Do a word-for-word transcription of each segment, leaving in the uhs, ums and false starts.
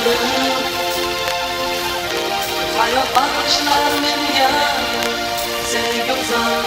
hayot bag'ishlar menga sevgi uzan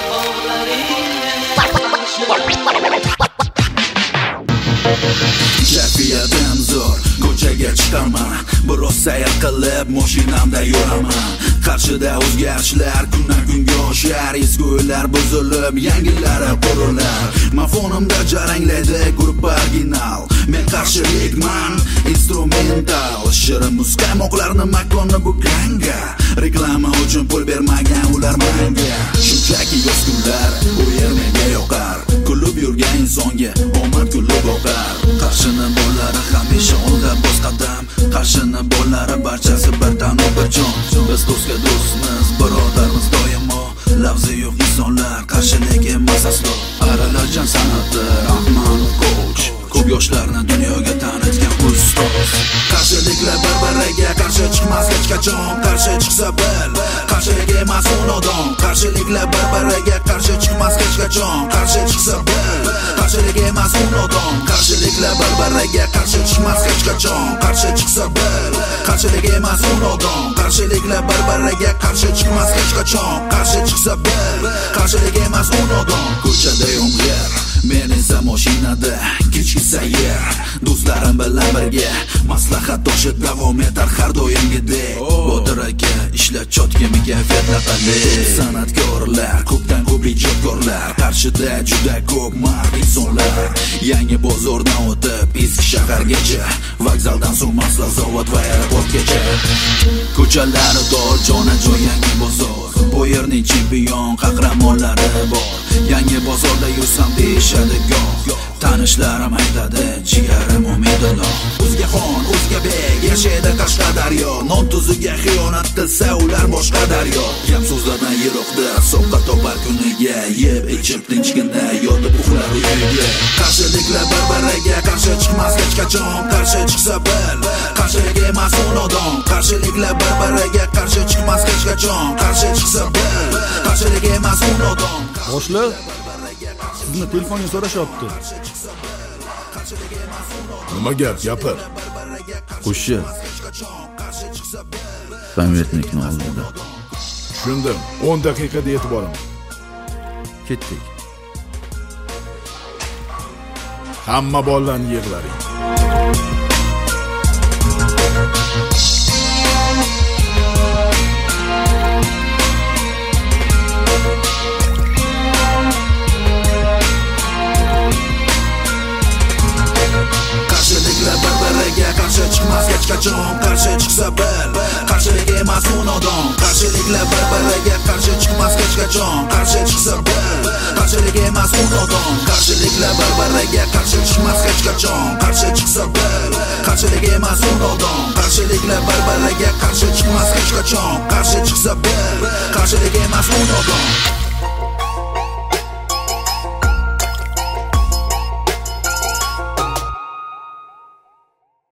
Kayfiyatim zo'r, ko'chaga chiqaman, biroz sayr qilib mashinamda yuraman. Qarshida o'zgarishlar kundan kunga oshar, ezgular buzilib, yangilari qurilar. Mafonimda jaranglaydi grup original, men qarshilikman, instrumental. Shirin muzqaymoqlarni makonni buklanga, reklama uchun pul bermagan ular menga. Shunchaki yoz kunlar u yer menga yoqar, kulib yurgan insonga omad kulib boqar. Qarshini bollari hamisha oldi boz qadam, qarshini bollari barchasi bir tan bir jon. Biz do'stga do'stmiz, birodarmiz doimo, lafzi yo'q insonlar qarshilik emas aslo. Aralashgan san'ati Rahmanov coach, ko'p yoshlarni dunyoga tanitgan ustoz. Qarshiliklar bir-biriga qarshi chiqmas hech qachon, qarshi chiqsa bil, qarshilik emas u nodon. Qarshiliklar bir-biriga qarshi chiqmas hech qachon, qarshi chiqsa bil, qarshilik emas u nodon. Qarshiliklar bir-biriga qarshi chiqmas hech qachon, qarshi chiqsa bil, qarshilik emas u nodon. Qarshiliklar bir-biriga qarshi chiqmas hech qachon, qarshi chiqsa bil, qarshilik emas u nodon. Ko'chada yomg'ir, men esa mashinada kechki sayr, do'stlarim bilan birga maslahatdoshib davom etar har doimgidek. Botir aka ishlar chotkami kayfiyatlar qanday, san'atkorlar ko'pdan ko'p ijodkorlar, qarshida juda ko'p mard insonlar. Yangi bozordan o'tib eski shahargacha, vokzaldan so'ng Masla zavod va aeroportgacha. Ko'chalari dor, jonajon yangi bozor, bu yerning chempion qahramonlari bor. Yangi bozorda yursam deyishadi goh, tanishlarim aytadi jigarim Umidulloh. O'zga xon, o'zga bek, yashaydi Qashqadaryo, non tuziga xiyonat qilsa ular boshqa daryo. Gap so'zlardan yiroqda, soqqa topar kuniga, yeb ichib tinchgina yotib uxlar uyiga. Qarshiliklar bir-biriga qarshi chiqmas hech qachon, qarshi chiqsa bil, qarshilik emas u nodon. Qarshiliklar bir-biriga qarshi chiqmas hech qachon, qarshi chiqsa bil, qarshilik emas u nodon. Boshliq, sizni telefonga so'rashyapti. Nima gap, gapir. Qo'shchi. Pamirnikni oldida. Tushundim. o'n daqiqada yetib boraman. Ketdik. Hamma bolalarni yig'laring. Qarshi chiqmas hech qachon, qarshi chiqsa bil, qarshilik emas u nodon. Qarshiliklar bir-biriga qarshi chiqmas hech qachon, qarshi chiqsa bil, qarshilik emas u nodon. Qarshiliklar bir-biriga qarshi chiqmas hech qachon, qarshi chiqsa bil, qarshilik emas u nodon. Qarshiliklar bir-biriga qarshi chiqmas hech qachon, qarshi chiqsa bil, qarshilik emas u nodon.